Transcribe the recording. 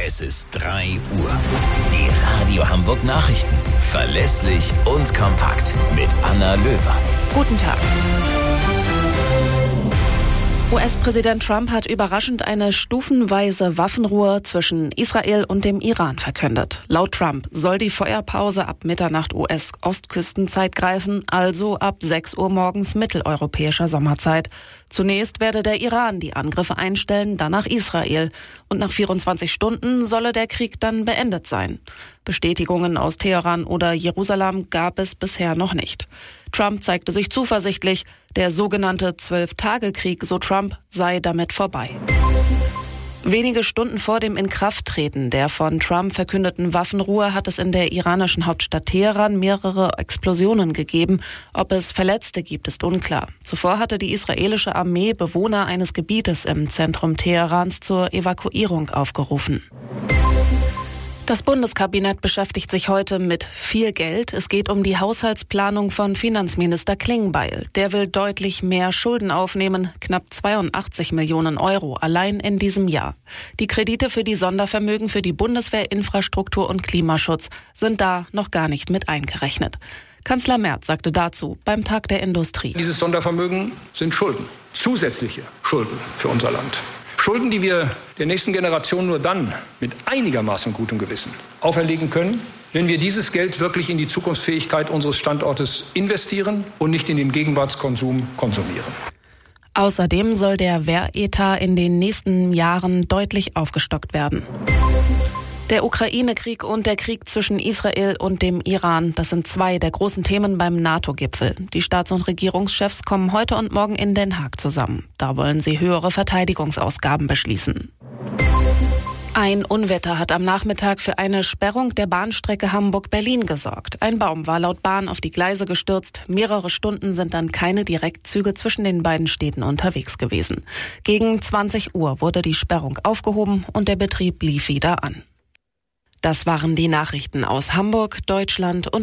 Es ist 3 Uhr. Die Radio Hamburg Nachrichten. Verlässlich und kompakt mit Anna Löwer. Guten Tag. US-Präsident Trump hat überraschend eine stufenweise Waffenruhe zwischen Israel und dem Iran verkündet. Laut Trump soll die Feuerpause ab Mitternacht US-Ostküstenzeit greifen, also ab 6 Uhr morgens mitteleuropäischer Sommerzeit. Zunächst werde der Iran die Angriffe einstellen, danach Israel. Und nach 24 Stunden solle der Krieg dann beendet sein. Bestätigungen aus Teheran oder Jerusalem gab es bisher noch nicht. Trump zeigte sich zuversichtlich, der sogenannte 12-Tage-Krieg, so Trump, sei damit vorbei. Wenige Stunden vor dem Inkrafttreten der von Trump verkündeten Waffenruhe hat es in der iranischen Hauptstadt Teheran mehrere Explosionen gegeben. Ob es Verletzte gibt, ist unklar. Zuvor hatte die israelische Armee Bewohner eines Gebietes im Zentrum Teherans zur Evakuierung aufgerufen. Das Bundeskabinett beschäftigt sich heute mit viel Geld. Es geht um die Haushaltsplanung von Finanzminister Klingbeil. Der will deutlich mehr Schulden aufnehmen, knapp 82 Millionen Euro allein in diesem Jahr. Die Kredite für die Sondervermögen für die Bundeswehr, Infrastruktur und Klimaschutz sind da noch gar nicht mit eingerechnet. Kanzler Merz sagte dazu beim Tag der Industrie: Dieses Sondervermögen sind Schulden, zusätzliche Schulden für unser Land. Schulden, die wir der nächsten Generation nur dann mit einigermaßen gutem Gewissen auferlegen können, wenn wir dieses Geld wirklich in die Zukunftsfähigkeit unseres Standortes investieren und nicht in den Gegenwartskonsum konsumieren. Außerdem soll der Wehretat in den nächsten Jahren deutlich aufgestockt werden. Der Ukraine-Krieg und der Krieg zwischen Israel und dem Iran, das sind 2 der großen Themen beim NATO-Gipfel. Die Staats- und Regierungschefs kommen heute und morgen in Den Haag zusammen. Da wollen sie höhere Verteidigungsausgaben beschließen. Ein Unwetter hat am Nachmittag für eine Sperrung der Bahnstrecke Hamburg-Berlin gesorgt. Ein Baum war laut Bahn auf die Gleise gestürzt. Mehrere Stunden sind dann keine Direktzüge zwischen den beiden Städten unterwegs gewesen. Gegen 20 Uhr wurde die Sperrung aufgehoben und der Betrieb lief wieder an. Das waren die Nachrichten aus Hamburg, Deutschland und